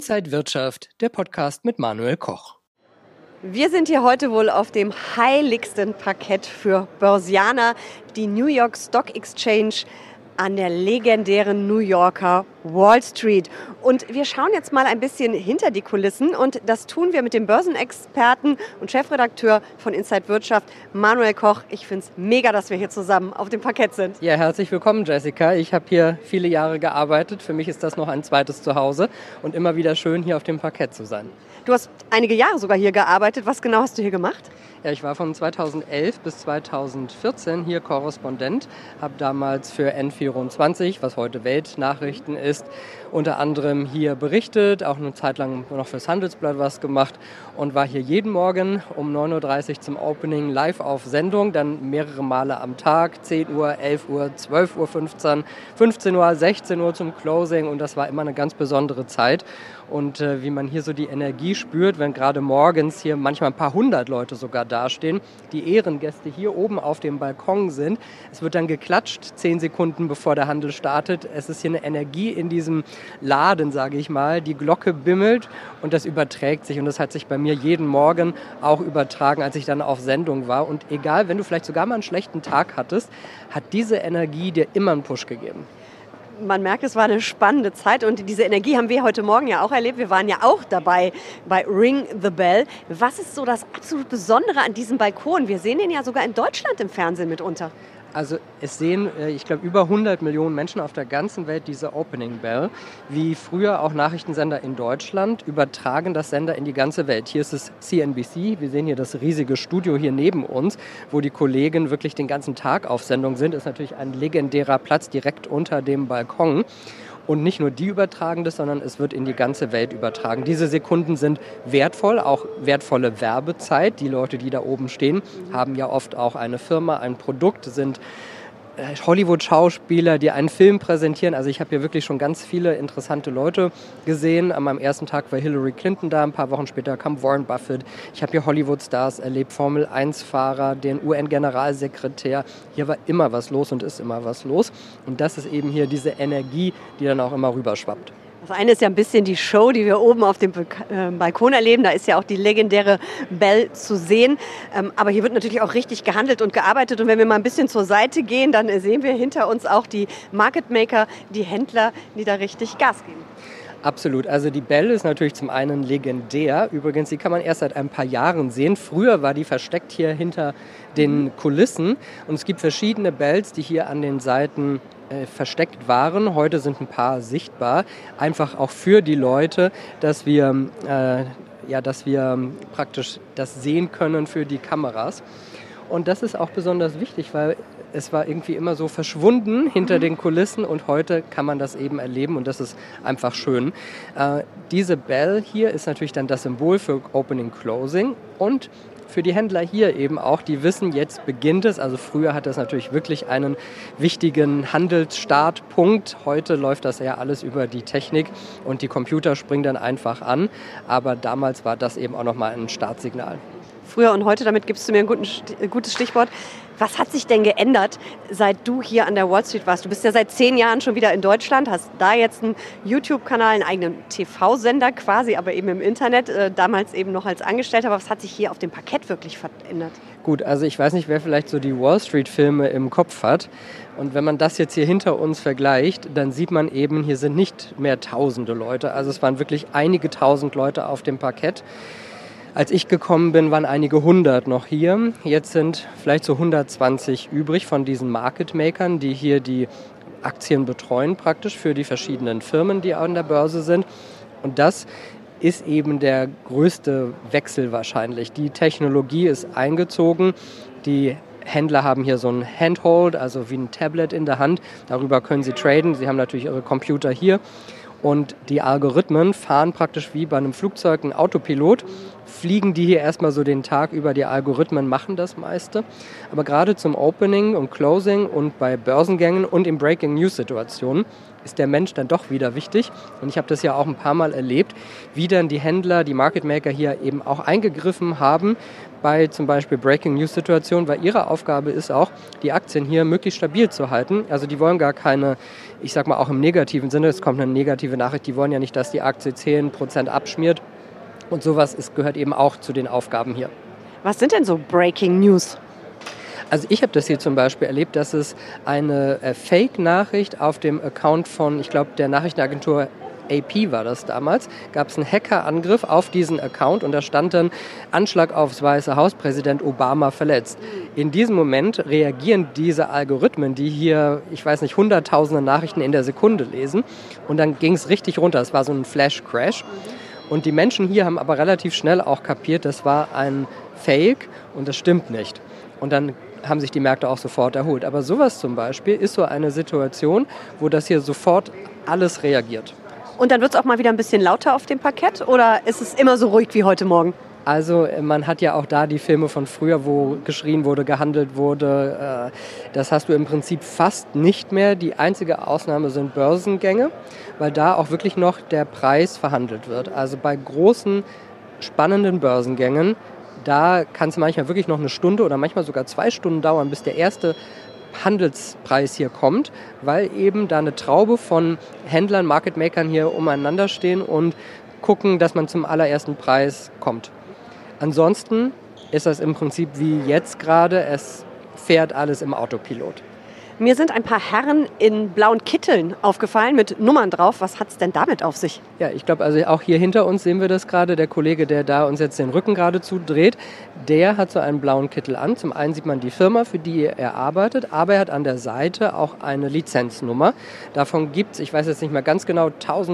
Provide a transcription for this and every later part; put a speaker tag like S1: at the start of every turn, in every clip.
S1: Inside Wirtschaft, der Podcast mit Manuel Koch.
S2: Wir sind hier heute wohl auf dem heiligsten Parkett für Börsianer, die New York Stock Exchange an der legendären New Yorker Wall Street. Und wir schauen jetzt mal ein bisschen hinter die Kulissen und das tun wir mit dem Börsenexperten und Chefredakteur von Inside Wirtschaft, Manuel Koch. Ich finde es mega, dass wir hier zusammen auf dem Parkett sind.
S1: Ja, herzlich willkommen, Jessica. Ich habe hier viele Jahre gearbeitet. Für mich ist das noch ein zweites Zuhause und immer wieder schön, hier auf dem Parkett zu sein.
S2: Du hast einige Jahre sogar hier gearbeitet. Was genau hast du hier gemacht?
S1: Ja, ich war von 2011 bis 2014 hier Korrespondent, habe damals für N24, was heute Weltnachrichten ist, unter anderem hier berichtet, auch eine Zeit lang noch fürs Handelsblatt was gemacht und war hier jeden Morgen um 9.30 Uhr zum Opening live auf Sendung, dann mehrere Male am Tag, 10 Uhr, 11 Uhr, 12 Uhr 15 Uhr, 16 Uhr zum Closing und das war immer eine ganz besondere Zeit. Und wie man hier so die Energie spürt, wenn gerade morgens hier manchmal ein paar hundert Leute sogar dastehen, die Ehrengäste hier oben auf dem Balkon sind. Es wird dann geklatscht, 10 Sekunden bevor der Handel startet. Es ist hier eine Energie in diesem Laden, sage ich mal. Die Glocke bimmelt und das überträgt sich. Und das hat sich bei mir jeden Morgen auch übertragen, als ich dann auf Sendung war. Und egal, wenn du vielleicht sogar mal einen schlechten Tag hattest, hat diese Energie dir immer einen Push gegeben.
S2: Man merkt, es war eine spannende Zeit und diese Energie haben wir heute Morgen ja auch erlebt. Wir waren ja auch dabei bei Ring the Bell. Was ist so das absolut Besondere an diesem Balkon? Wir sehen den ja sogar in Deutschland im Fernsehen mitunter.
S1: Also es sehen, ich glaube, über 100 Millionen Menschen auf der ganzen Welt diese Opening Bell. Wie früher auch Nachrichtensender in Deutschland übertragen das Sender in die ganze Welt. Hier ist es CNBC. Wir sehen hier das riesige Studio hier neben uns, wo die Kollegen wirklich den ganzen Tag auf Sendung sind. Das ist natürlich ein legendärer Platz direkt unter dem Balkon. Und nicht nur die übertragen das, sondern es wird in die ganze Welt übertragen. Diese Sekunden sind wertvoll, auch wertvolle Werbezeit. Die Leute, die da oben stehen, haben ja oft auch eine Firma, ein Produkt, sind Hollywood-Schauspieler, die einen Film präsentieren. Also ich habe hier wirklich schon ganz viele interessante Leute gesehen. An meinem ersten Tag war Hillary Clinton da, ein paar Wochen später kam Warren Buffett. Ich habe hier Hollywood-Stars erlebt, Formel-1-Fahrer, den UN-Generalsekretär. Hier war immer was los und ist immer was los. Und das ist eben hier diese Energie, die dann auch immer rüberschwappt.
S2: Das eine ist ja ein bisschen die Show, die wir oben auf dem Balkon erleben. Da ist ja auch die legendäre Bell zu sehen. Aber hier wird natürlich auch richtig gehandelt und gearbeitet. Und wenn wir mal ein bisschen zur Seite gehen, dann sehen wir hinter uns auch die Market Maker, die Händler, die da richtig Gas geben.
S1: Absolut. Also die Bell ist natürlich zum einen legendär. Übrigens, die kann man erst seit ein paar Jahren sehen. Früher war die versteckt hier hinter den Kulissen. Und es gibt verschiedene Bells, die hier an den Seiten versteckt waren. Heute sind ein paar sichtbar. Einfach auch für die Leute, dass wir praktisch das sehen können für die Kameras. Und das ist auch besonders wichtig, weil es war irgendwie immer so verschwunden hinter den Kulissen und heute kann man das eben erleben und das ist einfach schön. Diese Bell hier ist natürlich dann das Symbol für Opening Closing und für die Händler hier eben auch, die wissen, jetzt beginnt es. Also früher hat das natürlich wirklich einen wichtigen Handelsstartpunkt. Heute läuft das ja alles über die Technik und die Computer springen dann einfach an. Aber damals war das eben auch nochmal ein Startsignal.
S2: Früher und heute, damit gibst du mir ein gutes Stichwort. Was hat sich denn geändert, seit du hier an der Wall Street warst? Du bist ja seit 10 Jahren schon wieder in Deutschland, hast da jetzt einen YouTube-Kanal, einen eigenen TV-Sender quasi, aber eben im Internet, damals eben noch als Angestellter. Aber was hat sich hier auf dem Parkett wirklich verändert?
S1: Gut, also ich weiß nicht, wer vielleicht so die Wall Street-Filme im Kopf hat. Und wenn man das jetzt hier hinter uns vergleicht, dann sieht man eben, hier sind nicht mehr tausende Leute. Also es waren wirklich einige tausend Leute auf dem Parkett. Als ich gekommen bin, waren einige hundert noch hier. Jetzt sind vielleicht so 120 übrig von diesen Market Makern, die hier die Aktien betreuen praktisch für die verschiedenen Firmen, die an der Börse sind. Und das ist eben der größte Wechsel wahrscheinlich. Die Technologie ist eingezogen, die Händler haben hier so ein Handhold, also wie ein Tablet in der Hand. Darüber können sie traden. Sie haben natürlich ihre Computer hier. Und die Algorithmen fahren praktisch wie bei einem Flugzeug, ein Autopilot, fliegen die hier erstmal so den Tag über. Die Algorithmen machen das meiste. Aber gerade zum Opening und Closing und bei Börsengängen und in Breaking-News-Situationen ist der Mensch dann doch wieder wichtig. Und ich habe das ja auch ein paar Mal erlebt, wie dann die Händler, die Market Maker hier eben auch eingegriffen haben bei zum Beispiel Breaking-News-Situationen, weil ihre Aufgabe ist auch, die Aktien hier möglichst stabil zu halten. Also die wollen gar keine, ich sag mal auch im negativen Sinne, es kommt eine negative Nachricht, die wollen ja nicht, dass die Aktie 10% abschmiert. Und sowas gehört eben auch zu den Aufgaben hier.
S2: Was sind denn so Breaking News?
S1: Also ich habe das hier zum Beispiel erlebt, dass es eine Fake-Nachricht auf dem Account von, ich glaube, der Nachrichtenagentur AP war das damals, gab es einen Hackerangriff auf diesen Account und da stand dann Anschlag aufs Weiße Haus, Präsident Obama verletzt. In diesem Moment reagieren diese Algorithmen, die hier, ich weiß nicht, hunderttausende Nachrichten in der Sekunde lesen und dann ging es richtig runter. Es war so ein Flash-Crash. Und die Menschen hier haben aber relativ schnell auch kapiert, das war ein Fake und das stimmt nicht. Und dann haben sich die Märkte auch sofort erholt. Aber sowas zum Beispiel ist so eine Situation, wo das hier sofort alles reagiert.
S2: Und dann wird es auch mal wieder ein bisschen lauter auf dem Parkett oder ist es immer so ruhig wie heute Morgen?
S1: Also man hat ja auch da die Filme von früher, wo geschrien wurde, gehandelt wurde. Das hast du im Prinzip fast nicht mehr. Die einzige Ausnahme sind Börsengänge, weil da auch wirklich noch der Preis verhandelt wird. Also bei großen, spannenden Börsengängen, da kann es manchmal wirklich noch eine Stunde oder manchmal sogar 2 Stunden dauern, bis der erste Handelspreis hier kommt, weil eben da eine Traube von Händlern, Market Makern hier umeinander stehen und gucken, dass man zum allerersten Preis kommt. Ansonsten ist das im Prinzip wie jetzt gerade, es fährt alles im Autopilot.
S2: Mir sind ein paar Herren in blauen Kitteln aufgefallen mit Nummern drauf. Was hat es denn damit auf sich?
S1: Ja, ich glaube, also auch hier hinter uns sehen wir das gerade. Der Kollege, der da uns jetzt den Rücken gerade zudreht, der hat so einen blauen Kittel an. Zum einen sieht man die Firma, für die er arbeitet, aber er hat an der Seite auch eine Lizenznummer. Davon gibt es, ich weiß jetzt nicht mehr ganz genau,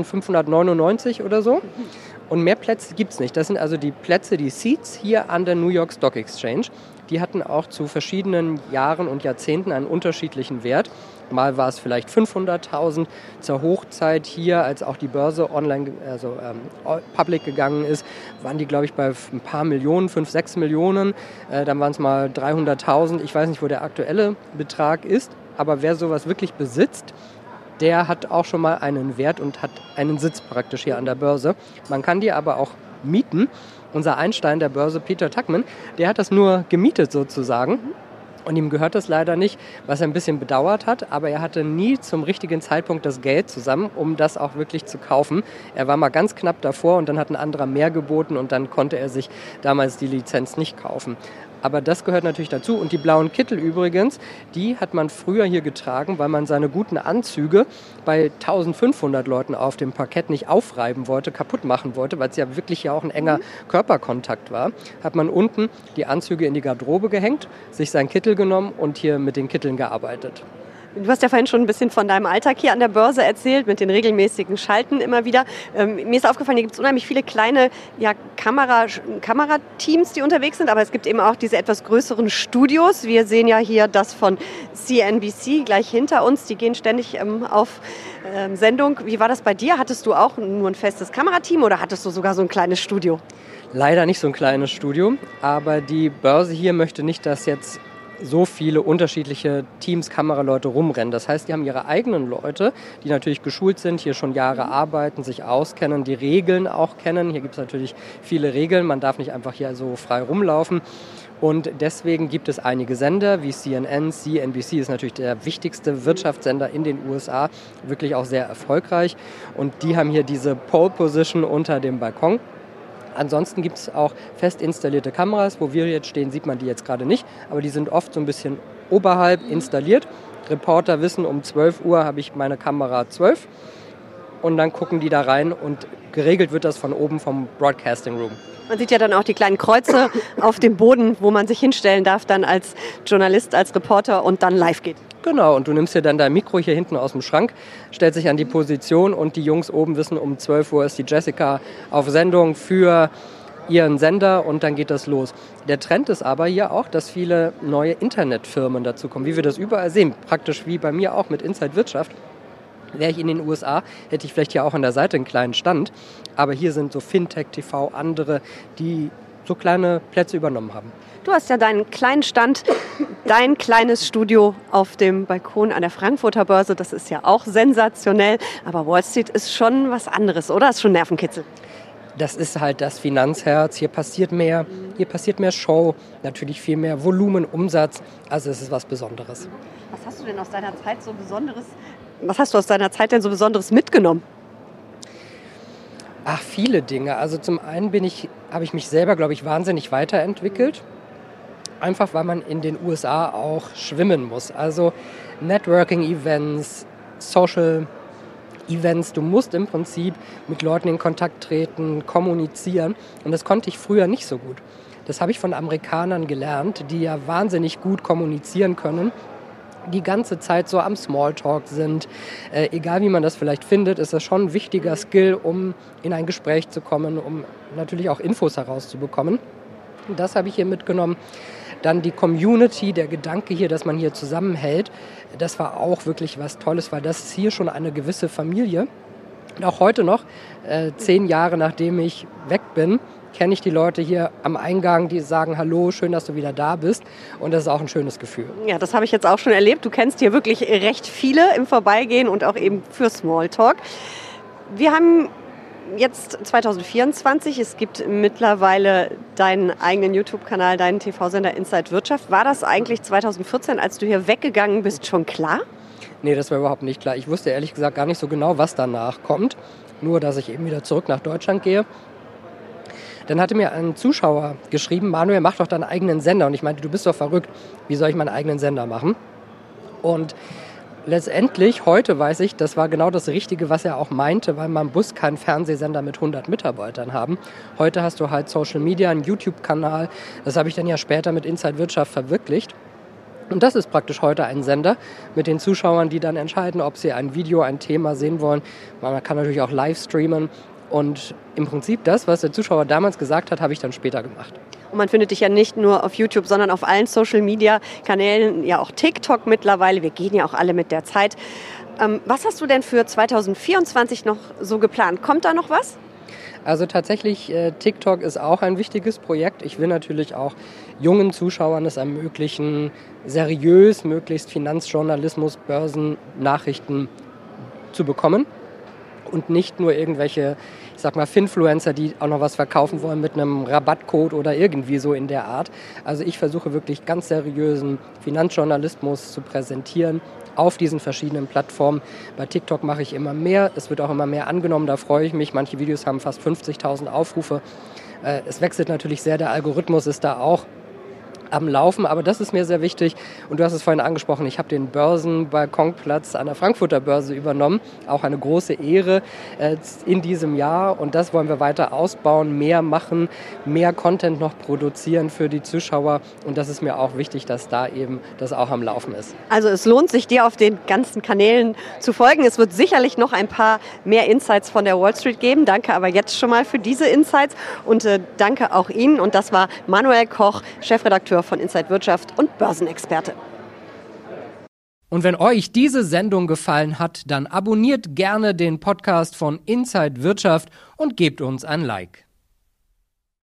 S1: 1599 oder so. Und mehr Plätze gibt es nicht. Das sind also die Plätze, die Seats hier an der New York Stock Exchange. Die hatten auch zu verschiedenen Jahren und Jahrzehnten einen unterschiedlichen Wert. Mal war es vielleicht 500.000 zur Hochzeit hier, als auch die Börse online, also public gegangen ist, waren die, glaube ich, bei ein paar Millionen, 5, 6 Millionen. Dann waren es mal 300.000. Ich weiß nicht, wo der aktuelle Betrag ist, aber wer sowas wirklich besitzt, der hat auch schon mal einen Wert und hat einen Sitz praktisch hier an der Börse. Man kann die aber auch mieten. Unser Einstein der Börse, Peter Tuchman, der hat das nur gemietet sozusagen. Und ihm gehört das leider nicht, was er ein bisschen bedauert hat. Aber er hatte nie zum richtigen Zeitpunkt das Geld zusammen, um das auch wirklich zu kaufen. Er war mal ganz knapp davor und dann hat ein anderer mehr geboten und dann konnte er sich damals die Lizenz nicht kaufen. Aber das gehört natürlich dazu. Und die blauen Kittel übrigens, die hat man früher hier getragen, weil man seine guten Anzüge bei 1500 Leuten auf dem Parkett nicht aufreiben wollte, kaputt machen wollte, weil es ja wirklich ja auch ein enger Körperkontakt war. Hat man unten die Anzüge in die Garderobe gehängt, sich seinen Kittel genommen und hier mit den Kitteln gearbeitet.
S2: Du hast ja vorhin schon ein bisschen von deinem Alltag hier an der Börse erzählt, mit den regelmäßigen Schalten immer wieder. Mir ist aufgefallen, hier gibt es unheimlich viele kleine Kamerateams, die unterwegs sind, aber es gibt eben auch diese etwas größeren Studios. Wir sehen ja hier das von CNBC gleich hinter uns. Die gehen ständig auf Sendung. Wie war das bei dir? Hattest du auch nur ein festes Kamerateam oder hattest du sogar so ein kleines Studio?
S1: Leider nicht so ein kleines Studio, aber die Börse hier möchte nicht, dass jetzt so viele unterschiedliche Teams, Kameraleute rumrennen. Das heißt, die haben ihre eigenen Leute, die natürlich geschult sind, hier schon Jahre arbeiten, sich auskennen, die Regeln auch kennen. Hier gibt es natürlich viele Regeln, man darf nicht einfach hier so frei rumlaufen. Und deswegen gibt es einige Sender wie CNN, CNBC ist natürlich der wichtigste Wirtschaftssender in den USA, wirklich auch sehr erfolgreich. Und die haben hier diese Pole Position unter dem Balkon. Ansonsten gibt es auch fest installierte Kameras. Wo wir jetzt stehen, sieht man die jetzt gerade nicht. Aber die sind oft so ein bisschen oberhalb installiert. Reporter wissen, um 12 Uhr habe ich meine Kamera 12. Und dann gucken die da rein und geregelt wird das von oben vom Broadcasting Room.
S2: Man sieht ja dann auch die kleinen Kreuze auf dem Boden, wo man sich hinstellen darf dann als Journalist, als Reporter und dann live geht.
S1: Genau, und du nimmst dir dann dein Mikro hier hinten aus dem Schrank, stellst dich an die Position und die Jungs oben wissen, um 12 Uhr ist die Jessica auf Sendung für ihren Sender und dann geht das los. Der Trend ist aber hier auch, dass viele neue Internetfirmen dazu kommen, wie wir das überall sehen, praktisch wie bei mir auch mit Inside Wirtschaft. Wäre ich in den USA, hätte ich vielleicht hier auch an der Seite einen kleinen Stand, aber hier sind so Fintech TV, andere, die so kleine Plätze übernommen haben.
S2: Du hast ja deinen kleinen Stand, dein kleines Studio auf dem Balkon an der Frankfurter Börse. Das ist ja auch sensationell. Aber Wall Street ist schon was anderes, oder? Ist schon Nervenkitzel.
S1: das ist halt das Finanzherz. Hier passiert mehr Show, natürlich viel mehr Volumen, Umsatz. Also es ist was Besonderes.
S2: Was hast du denn aus deiner Zeit so Besonderes? Was hast du aus deiner Zeit denn so Besonderes mitgenommen?
S1: Ach, viele Dinge. Also zum einen habe ich mich selber, glaube ich, wahnsinnig weiterentwickelt. Einfach, weil man in den USA auch schwimmen muss. Also Networking-Events, Social-Events. Du musst im Prinzip mit Leuten in Kontakt treten, kommunizieren. Und das konnte ich früher nicht so gut. Das habe ich von Amerikanern gelernt, die ja wahnsinnig gut kommunizieren können. Die ganze Zeit so am Smalltalk sind. Egal wie man das vielleicht findet, ist das schon ein wichtiger Skill, um in ein Gespräch zu kommen, um natürlich auch Infos herauszubekommen. Das habe ich hier mitgenommen. Dann die Community, der Gedanke hier, dass man hier zusammenhält, das war auch wirklich was Tolles, weil das ist hier schon eine gewisse Familie. Und auch heute noch, 10 Jahre nachdem ich weg bin, kenne ich die Leute hier am Eingang, die sagen, hallo, schön, dass du wieder da bist. Und das ist auch ein schönes Gefühl.
S2: Ja, das habe ich jetzt auch schon erlebt. Du kennst hier wirklich recht viele im Vorbeigehen und auch eben für Smalltalk. Wir haben jetzt 2024, es gibt mittlerweile deinen eigenen YouTube-Kanal, deinen TV-Sender Inside Wirtschaft. War das eigentlich 2014, als du hier weggegangen bist, schon klar?
S1: Nee, das war überhaupt nicht klar. Ich wusste ehrlich gesagt gar nicht so genau, was danach kommt. Nur, dass ich eben wieder zurück nach Deutschland gehe. Dann hatte mir ein Zuschauer geschrieben, Manuel, mach doch deinen eigenen Sender. Und ich meinte, du bist doch verrückt, wie soll ich meinen eigenen Sender machen? Und letztendlich, heute weiß ich, das war genau das Richtige, was er auch meinte, weil man muss keinen Fernsehsender mit 100 Mitarbeitern haben. Heute hast du halt Social Media, einen YouTube-Kanal. Das habe ich dann ja später mit Inside Wirtschaft verwirklicht. Und das ist praktisch heute ein Sender mit den Zuschauern, die dann entscheiden, ob sie ein Video, ein Thema sehen wollen. Man kann natürlich auch live streamen. Und im Prinzip das, was der Zuschauer damals gesagt hat, habe ich dann später gemacht.
S2: Und man findet dich ja nicht nur auf YouTube, sondern auf allen Social-Media-Kanälen, ja auch TikTok mittlerweile. Wir gehen ja auch alle mit der Zeit. Was hast du denn für 2024 noch so geplant? Kommt da noch was?
S1: Also tatsächlich, TikTok ist auch ein wichtiges Projekt. Ich will natürlich auch jungen Zuschauern es ermöglichen, seriös, möglichst Finanzjournalismus, Börsennachrichten zu bekommen. Und nicht nur irgendwelche, ich sag mal, Finfluencer, die auch noch was verkaufen wollen mit einem Rabattcode oder irgendwie so in der Art. Also ich versuche wirklich ganz seriösen Finanzjournalismus zu präsentieren auf diesen verschiedenen Plattformen. Bei TikTok mache ich immer mehr, es wird auch immer mehr angenommen, da freue ich mich. Manche Videos haben fast 50.000 Aufrufe. Es wechselt natürlich sehr, der Algorithmus ist da auch am Laufen, aber das ist mir sehr wichtig. Und du hast es vorhin angesprochen, ich habe den Börsenbalkonplatz an der Frankfurter Börse übernommen. Auch eine große Ehre in diesem Jahr. Und das wollen wir weiter ausbauen, mehr machen, mehr Content noch produzieren für die Zuschauer. Und das ist mir auch wichtig, dass da eben das auch am Laufen ist.
S2: Also es lohnt sich, dir auf den ganzen Kanälen zu folgen. Es wird sicherlich noch ein paar mehr Insights von der Wall Street geben. Danke aber jetzt schon mal für diese Insights und danke auch Ihnen. Und das war Manuel Koch, Chefredakteur von Inside Wirtschaft und Börsenexperte.
S1: Und wenn euch diese Sendung gefallen hat, dann abonniert gerne den Podcast von Inside Wirtschaft und gebt uns ein Like.